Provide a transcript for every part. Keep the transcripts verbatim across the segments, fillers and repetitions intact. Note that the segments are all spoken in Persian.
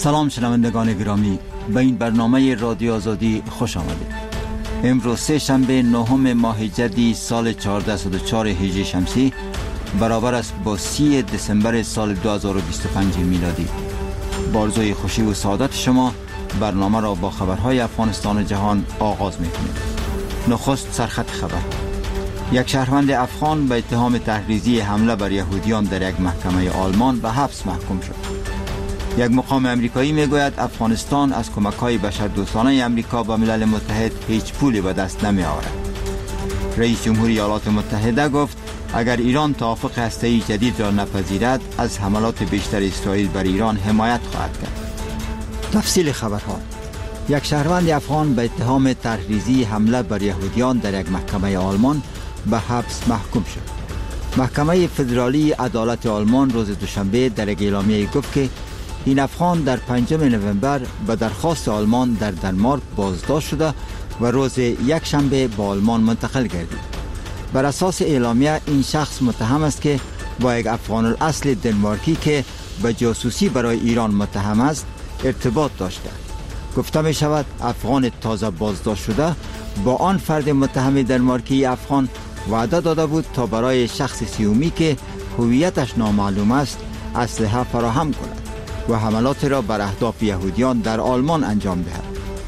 سلام شنوندگان گرامی، به این برنامه رادیو آزادی خوش آمدید. امروز سه شنبه نهم ماه جدی سال چهارده صد و چهار هجری شمسی برابر است با سی دسامبر سال دو هزار و بیست و پنج میلادی. با آرزوی خوشی و سعادت شما برنامه را با خبرهای افغانستان و جهان آغاز می‌کنیم. نخست سرخط خبر. یک شهروند افغان به اتهام تحریضی حمله بر یهودیان در یک محکمه آلمان به حبس محکوم شد. یک مقام امریکایی میگوید افغانستان از کمک‌های بشردوستانه امریکا به ملل متحد هیچ پولی به دست نمی‌آورد. رئیس جمهوری ایالات متحده گفت اگر ایران توافق هسته‌ای جدید را نپذیرد از حملات بیشتر اسرائیل بر ایران حمایت خواهد کرد. تفصیل خبرها. یک شهروند افغان به اتهام تحریضی حمله بر یهودیان در یک محکمه آلمان به حبس محکوم شد. محکمه فدرالی عدالت آلمان روز دوشنبه در یک اعلامیه گفت که این افغان در پنجم نوامبر به درخواست آلمان در دانمارک بازداشت شده و روز یک شنبه به آلمان منتقل گردید. بر اساس اعلامیه این شخص متهم است که با یک افغان الاصل دنمارکی که به جاسوسی برای ایران متهم است ارتباط داشته. گفته می شود افغان تازه بازداشت شده با آن فرد متهم دنمارکی افغان وعده داده بود تا برای شخص سیومی که هویتش نامعلوم است اسلحه فراهم کند و حملات را بر اهداف یهودیان در آلمان انجام دهد.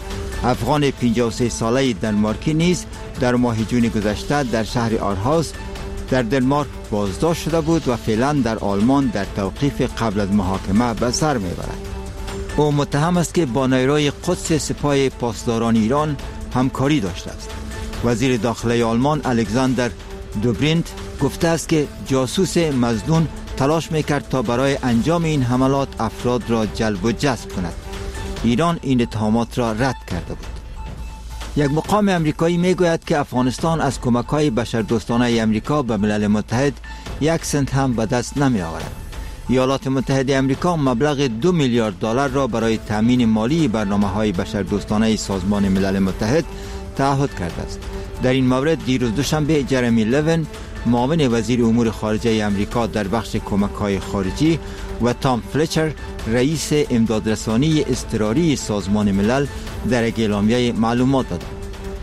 افغان پنجاه و سه ساله دنمارکی نیز در ماه جون گذشته در شهر آرهاوس در دنمارک بازداشت شده بود و فعلا در آلمان در توقیف قبل از محاکمه به سر میبرد. او متهم است که با نیروی قدس سپاه پاسداران ایران همکاری داشته است. وزیر داخلی آلمان الکساندر دوبرینت گفته است که جاسوس مظنون تلاش میکرد تا برای انجام این حملات افراد را جلب و جذب کند. ایران این اتهامات را رد کرده بود. یک مقام امریکایی میگوید که افغانستان از کمک‌های بشردوستانه امریکا به ملل متحد یک سنت هم به دست نمی آورد. ایالات متحده امریکا مبلغ دو میلیارد دلار را برای تامین مالی برنامه‌های بشردوستانه سازمان ملل متحد تعهد کرده است. در این مورد دیروز دوشنبه جرمی لوین معاون وزیر امور خارجه امریکا در بخش کمک‌های خارجی و تام فلچر رئیس امدادرسانی اضطراری سازمان ملل در یک اعلامیه معلومات داد.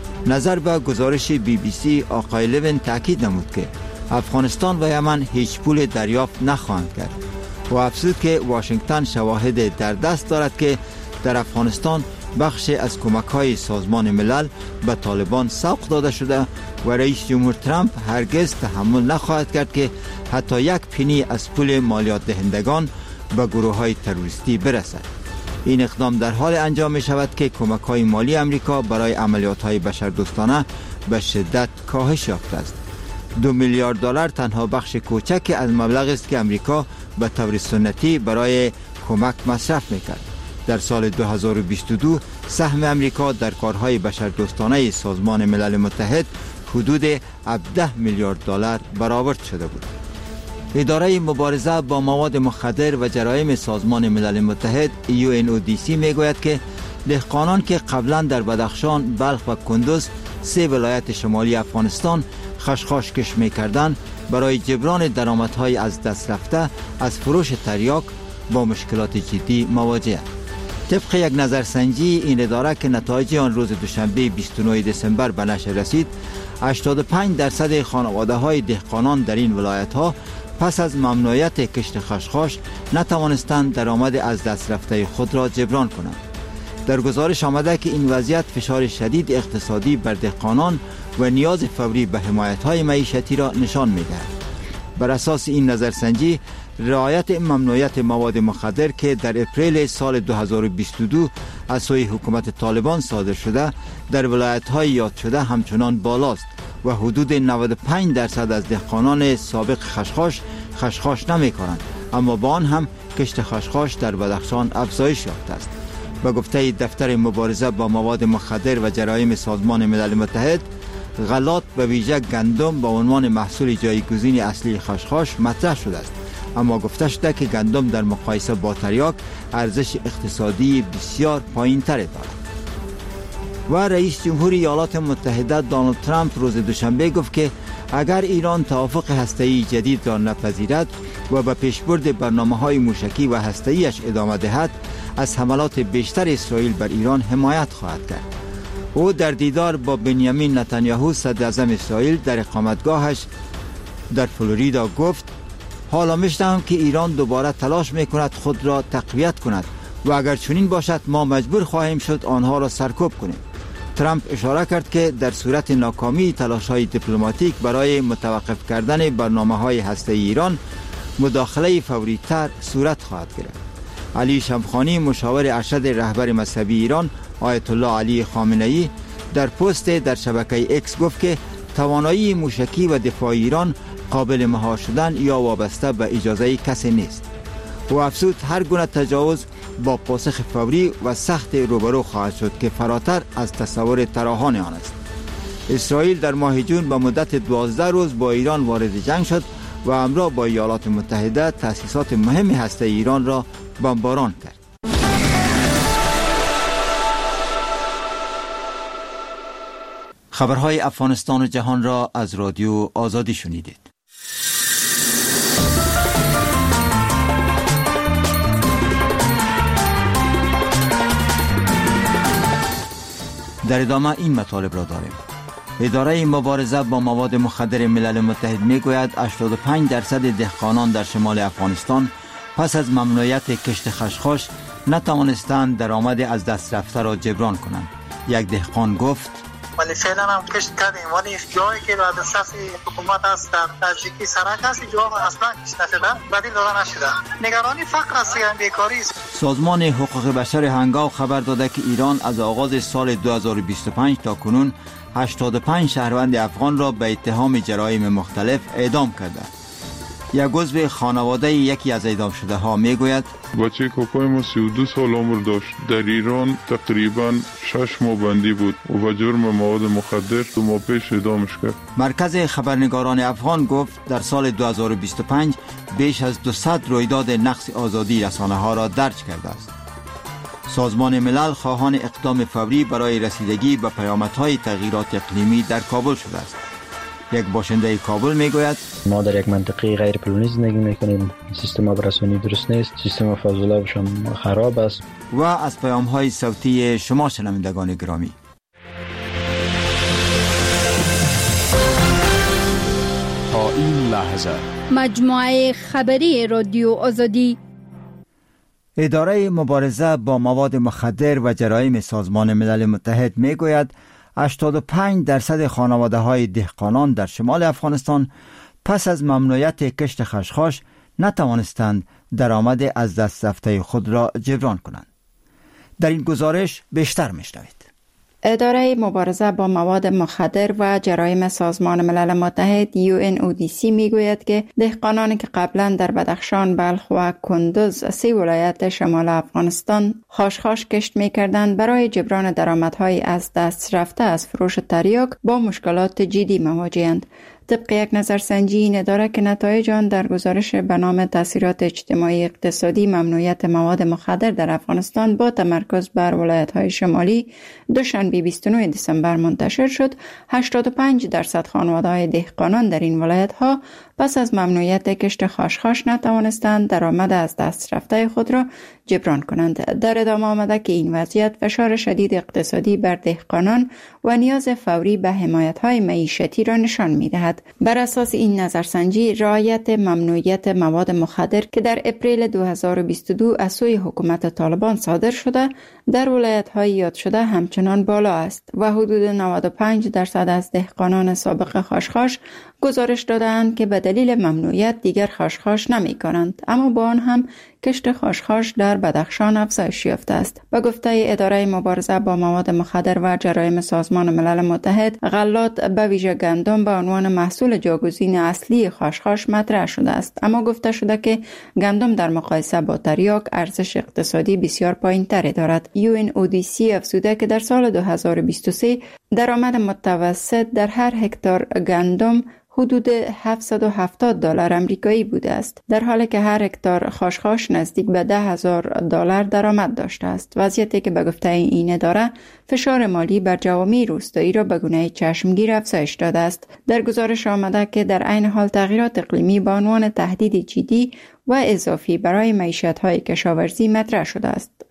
نظر به گزارش بی بی سی آقای لوین تاکید نمود که افغانستان و یمن هیچ پول دریافت نخواهند کرد و افزود که واشنگتن شواهد در دست دارد که در افغانستان بخش از کمک‌های سازمان ملل به طالبان سوق داده شده و رئیس جمهور ترامپ هرگز تحمل نخواهد کرد که حتی یک پنی از پول مالیات دهندگان به گروه‌های تروریستی برسد. این اقدام در حال انجام می شود که کمک‌های مالی امریکا برای عملیات‌های بشردوستانه به شدت کاهش یافته است. دو میلیارد دلار تنها بخش کوچکی از مبلغی است که امریکا به طور سنتی برای کمک مصرف می‌کرد. در سال دو هزار و بیست و دو سهم امریکا در کارهای بشردوستانه سازمان ملل متحد حدود هفده میلیارد دلار برآورد شده بود. اداره مبارزه با مواد مخدر و جرایم سازمان ملل متحد یو ان او دی سی میگوید که دهقانان که قبلا در بدخشان، بلخ و کندوز سه ولایت شمالی افغانستان خشخاش کش میکردند برای جبران درآمدهای از دست رفته از فروش تریاک با مشکلات جدی مواجه. طبق یک نظرسنجی این اداره که نتایج آن روز دوشنبه بیست و نه دسامبر به نشر رسید، هشتاد و پنج درصد خانواده‌های دهقانان در این ولایت‌ها پس از ممنوعیت کشت خشخاش نتوانستند درآمد از دست رفته خود را جبران کنند. در گزارش آمده که این وضعیت فشار شدید اقتصادی بر دهقانان و نیاز فوری به حمایت‌های معیشتی را نشان می‌دهد. بر اساس این نظرسنجی رعایت ممنوعیت مواد مخدر که در اپریل سال دو هزار و بیست و دو از سوی حکومت طالبان صادر شده در ولایت‌های یاد شده همچنان بالاست و حدود نود و پنج درصد از دهقانان سابق خشخاش خشخاش نمی‌کنند، اما با آن هم کشت خشخاش در بدخشان افزایش یافته است. به گفته دفتر مبارزه با مواد مخدر و جرایم سازمان ملل متحد، غلات به ویژه گندم به عنوان محصول جایگزین اصلی خشخاش مطرح شده است، اما گفته شده که گندم در مقایسه با تریاک ارزش اقتصادی بسیار پایین‌تر دارد. و رئیس جمهوری ایالات متحده دونالد ترامپ روز دوشنبه گفت که اگر ایران توافق هسته‌ای جدید را نپذیرد و به پیشبرد برنامه‌های موشکی و هسته‌ایش ادامه دهد، از حملات بیشتر اسرائیل بر ایران حمایت خواهد کرد. او در دیدار با بنیامین نتانیاهو صدر اعظم اسرائیل در اقامتگاهش در فلوریدا گفت حالا می‌شنوم که ایران دوباره تلاش می‌کند خود را تقویت کند و اگر چنین باشد ما مجبور خواهیم شد آنها را سرکوب کنیم. ترامپ اشاره کرد که در صورت ناکامی تلاش‌های دیپلماتیک برای متوقف کردن برنامه‌های هسته‌ای ایران، مداخله فوری‌تر صورت خواهد گرفت. علی شمخانی مشاور ارشد رهبر مذهبی ایران آیت الله علی خامنه‌ای در پست در شبکه اکس گفت که توانایی موشکی و دفاع ایران قابل مهار شدن یا وابسته به اجازه کسی نیست. و افزود هر گونه تجاوز با پاسخ فوری و سخت روبرو خواهد شد که فراتر از تصور طراحان آن است. اسرائیل در ماه جون به مدت دوازده روز با ایران وارد جنگ شد و همراه با ایالات متحده تأسیسات مهم هسته‌ای ایران را بمباران کرد. خبرهای افغانستان و جهان را از رادیو آزادی شنیدید. در ادامه این مطالب را داریم. اداره مبارزه با مواد مخدر ملل متحد میگوید هشتاد و پنج درصد دهقانان در شمال افغانستان پس از ممنوعیت کشت خشخاش نتوانستند درآمد از دست رفته را جبران کنند. یک دهقان گفت ولی فعلا هم کشت کردیم، ولی جایی که بعد از دست حکومت است در نزدیکی سرک است جا اصلا کشت نشدن، بدیل داده نشده. نگرانی فقر است، بیکاری است. سازمان حقوق بشر هنگاو خبر داده که ایران از آغاز سال دو هزار و بیست و پنج تا کنون هشتاد و پنج شهروند افغان را به اتهام جرایم مختلف اعدام کرده. یک عضو خانواده یکی از اعدام شده ها میگوید بچه کوپای ما سی و دو سال عمر داشت. در ایران تقریبا شش ماه بندی بود و به جرم مواد مخدر دو ماه پیش اعدامش کرد. مرکز خبرنگاران افغان گفت در سال دو هزار و بیست و پنج بیش از دویست رویداد نقض آزادی رسانه ها را درج کرده است. سازمان ملل خواهان اقدام فوری برای رسیدگی به پیامدهای تغییرات اقلیمی در کابل شده است. یک باشنده کابل میگوید ما در یک منطقه غیر پلنی زندگی میکنیم، سیستم آبرسانی درست نیست، سیستم فاضل آبش هم خراب است. و از پیام‌های صوتی شما شنوندگان گرامی، تا این لحظه مجموعه خبری رادیو آزادی. اداره مبارزه با مواد مخدر و جرایم سازمان ملل متحد میگوید هشتاد و پنج درصد خانواده‌های دهقانان در شمال افغانستان پس از ممنوعیت کشت خشخاش نتوانستند درآمد از دست رفته خود را جبران کنند. در این گزارش بیشتر میشنوید. اداره مبارزه با مواد مخدر و جرایم سازمان ملل متحد یو ان او دی سی میگوید که دهقانانی که قبلا در بدخشان، بلخ و کندوز سه ولایت شمال افغانستان خاشخاش کشت میکردند برای جبران درآمدهای از دست رفته از فروش تریاک با مشکلات جدی مواجه‌اند. طبق یک نظرسنجی این اداره که نتایج آن در گزارش به نام تاثیرات اجتماعی اقتصادی ممنوعیت مواد مخدر در افغانستان با تمرکز بر ولایت‌های شمالی دوشنبه بیست و نه دسامبر منتشر شد، هشتاد و پنج درصد خانواده‌های دهقانان در این ولایت‌ها پس از ممنوعیت کشت خاشخاش نتوانستند درآمد از دست رفته خود را جبران کنند. در ادامه آمده که این وضعیت فشار شدید اقتصادی بر دهقانان و نیاز فوری به حمایت‌های معیشتی را نشان می‌دهد. بر اساس این نظرسنجی، رعایت ممنوعیت مواد مخدر که در اپریل دو هزار و بیست و دو از سوی حکومت طالبان صادر شده، در ولایت‌های یاد شده همچنان بالا است و حدود نود و پنج درصد از دهقانان سابق خاشخاش گزارش دادند که به دلیل ممنوعیت دیگر خاشخاش نمی کنند، اما با آن هم کشت خاشخاش در بدخشان افزایش یافته است. به گفته اداره مبارزه با مواد مخدر و جرایم سازمان ملل متحد، غلات به ویژه گندم به عنوان محصول جاگزین اصلی خاشخاش مطرح شده است، اما گفته شده که گندم در مقایسه با تریاک ارزش اقتصادی بسیار پایین‌تری دارد. یو ان او دی سی افزوده که در سال دو هزار و بیست و سه درآمد متوسط در هر هکتار گندم حدود هفتصد و هفتاد دلار آمریکایی بوده است، در حالی که هر هکتار خاشخاش نزدیک به ده هزار دلار درآمد داشته است. وضعیتی که به گفته این اداره فشار مالی بر جوامع روستایی را به گونه چشمگیر افزایش داده است. در گزارش آمده که در عین حال تغییرات اقلیمی به عنوان تهدید جدی و اضافی برای معیشت‌های کشاورزی مطرح شده است.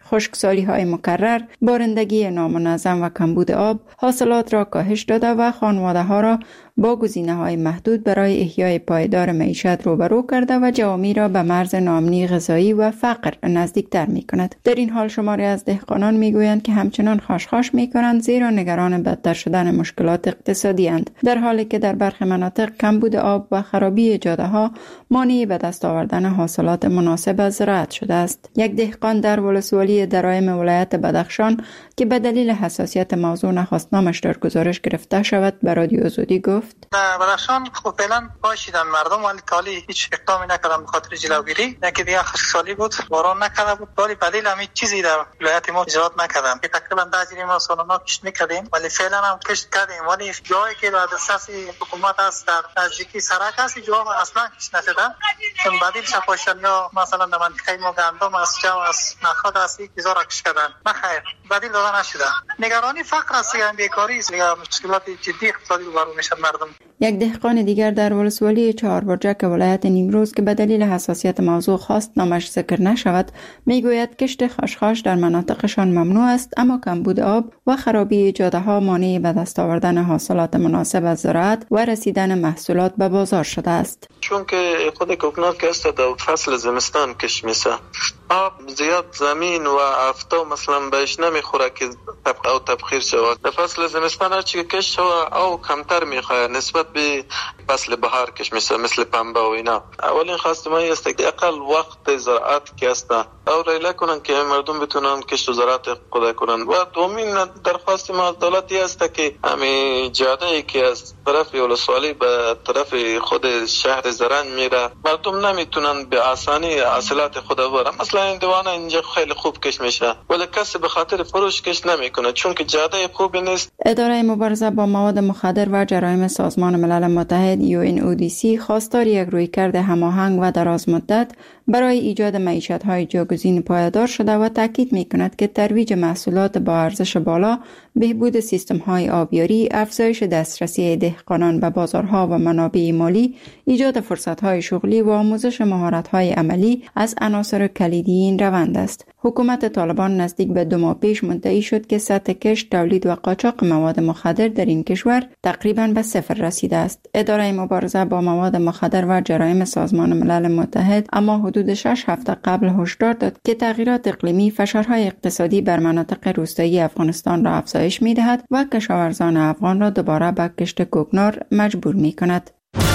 خشکسالی های مکرر، بارندگی نامنظم و کمبود آب حاصلات را کاهش داده و خانواده ها را با گزینه‌های محدود برای احیای پایدار معیشت روبرو کرده و جوامع را به مرز ناامنی غذایی و فقر نزدیکتر می‌کند. در این حال شماری از دهقانان می‌گویند که همچنان خشخاش می‌کنند زیرا نگران بدتر شدن مشکلات اقتصادی اند، در حالی که در برخی مناطق کمبود آب و خرابی جاده‌ها مانع به دست آوردن حاصلات مناسب از زراعت شده است. یک دهقان در ولسوالی درایم ولایت بدخشان که به دلیل حساسیت موضوع نخواست نامش در گزارش گرفته شود به رادیو آزادی گفت: در بدخشان خب فعلا باشیدن مردم، ولی تالی هیچ اقدامی نکردن به خاطر جلوگیری. یکی دیگه خشکسالی بود، باران نکرده بود، ولی به دلیل همین چیزی در ولایت ما اجرات نکردن که تقریبا ده ما سالانه کشت میکردیم، ولی فعلا هم کشت کردیم، ولی جایی که در دسترس حکومت است در نزدیکی سرک است جا اصلا کشت نشدن، چون بدیل شپاشن یا مثلا در منطقه ما گندم است، جو است، نخود است، یک هزار کشت کردن، نه خیر بدیل داده نشده. نگرانی فقر است، یا بیکاری است، یا مشکلات جدی اقتصادی روبرو میشن مردم. یک دهقان دیگر در ولسوالی چهاربرجک ولایت نیمروز که به دلیل حساسیت موضوع خواست نامش ذکر نشود میگوید کشت خشخاش در مناطقشان ممنوع است، اما کمبود آب و خرابی جاده ها مانع به دست آوردن حاصلات مناسب از زراعت و رسیدن محصولات به بازار شده است. چون که خود کوکنات که است در فصل زمستان کش میشه، آب زیاد زمین و افتا مثلا بهش نمیخوره که طبق او تبخیر شود. در فصل زمستان هرچی کش شود او کمتر میخواه نسبت به فصل بهار کش میشه، مثل پنبه و اینا. اولین خواست ما است که اقل وقت زراعت که است او ریله کنن که مردم بتونن کشت و زراعت خود کنن. و دومین درخواست ما از دولتی است که همین جاده ای که از طرف ولسوالی به طرف خود شهر زرنج میره مردم نمیتونن به آسانی حاصلات خود ببرن. مثلا این دوانه اینجا خیلی خوب کش میشه ولی کسی به خاطر فروش کش نمیکنه چون که جاده خوبی نیست. اداره مبارزه با مواد مخدر و جرایم سازمان ملل متحد یو ان او دی سی خواستار یک رویکرد هماهنگ و دراز مدت برای ایجاد معیشت‌های جایگزین پایدار شده و تاکید می‌کند که ترویج محصولات با ارزش بالا، بهبود سیستم‌های آبیاری، افزایش دسترسی دهقانان به بازارها و منابع مالی، ایجاد فرصت‌های شغلی و آموزش مهارت‌های عملی از عناصر کلیدی این روند است. حکومت طالبان نزدیک به دو ماه پیش مدعی شد که سطح کشت، تولید و قاچاق مواد مخدر در این کشور تقریباً به صفر رسیده است. اداره مبارزه با مواد مخدر و جرایم سازمان ملل متحد اما حدود شش هفته قبل هشدار داد که تغییرات اقلیمی فشارهای اقتصادی بر مناطق روستایی افغانستان را افزایش می‌دهد و کشاورزان افغان را دوباره به کشت کوکنار مجبور می‌کند.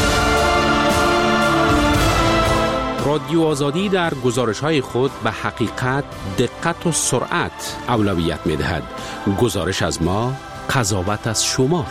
رادیو آزادی در گزارش‌های خود به حقیقت، دقت و سرعت اولویت می‌دهد. گزارش از ما، قضاوت از شما.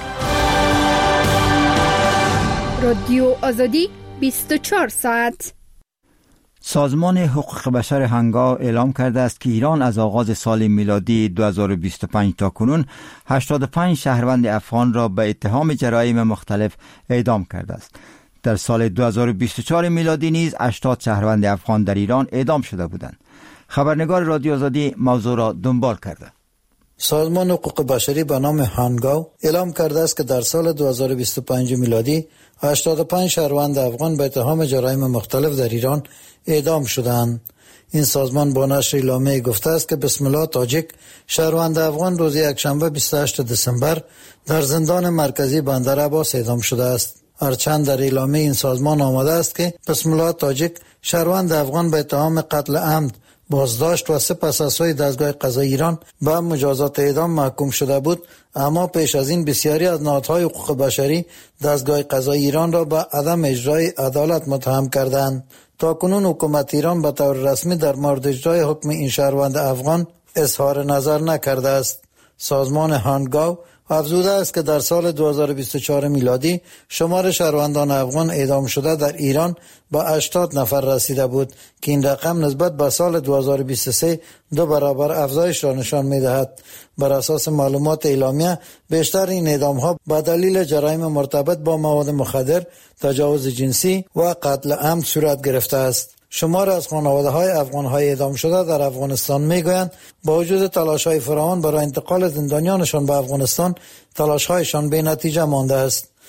رادیو آزادی بیست و چهار ساعت. سازمان حقوق بشر هنگاو اعلام کرده است که ایران از آغاز سال میلادی دو هزار و بیست و پنج تا کنون هشتاد و پنج شهروند افغان را به اتهام جرایم مختلف اعدام کرده است. در سال دو هزار و بیست و چهار میلادی نیز هشتاد شهروند افغان در ایران اعدام شده بودند. خبرنگار رادیو آزادی موضوع را دنبال کرده. سازمان حقوق بشری به نام هنگاو اعلام کرده است که در سال دو هزار و بیست و پنج میلادی هشتاد و پنج شهروند افغان به اتهام جرایم مختلف در ایران اعدام شدند. این سازمان با نشر اعلامیه گفته است که بسم الله تاجک شهروند افغان روز یکشنبه بیست و هشتم دسامبر در زندان مرکزی بندر عباس اعدام شده است. هرچند در اعلامیه این سازمان آمده است که بسم الله تاجک شهروند افغان به اتهام قتل عمد بازداشت و سپس از سوی دستگاه قضایی ایران به مجازات اعدام محکوم شده بود، اما پیش از این بسیاری از نهادهای حقوق بشری دستگاه قضایی ایران را به عدم اجرای عدالت متهم کردند. تاکنون حکومت ایران به طور رسمی در مورد اجرای حکم این شهروند افغان اظهار نظر نکرده است. سازمان هنگاو افزوده است که در سال دو هزار و بیست و چهار میلادی شمار شهروندان افغان اعدام شده در ایران به هشتاد نفر رسیده بود که این رقم نسبت به سال دو هزار و بیست و سه دو برابر افزایش را نشان می‌دهد. بر اساس معلومات اعلامیه بیشتر این اعدام‌ها به دلیل جرایم مرتبط با مواد مخدر، تجاوز جنسی و قتل عمد صورت گرفته است. شمار از خانواده‌های افغان‌های اعدام شده در افغانستان می‌گویند با وجود تلاش‌های فراوان برای انتقال زندانیانشان به افغانستان، تلاش‌هایشان بی نتیجه مانده است.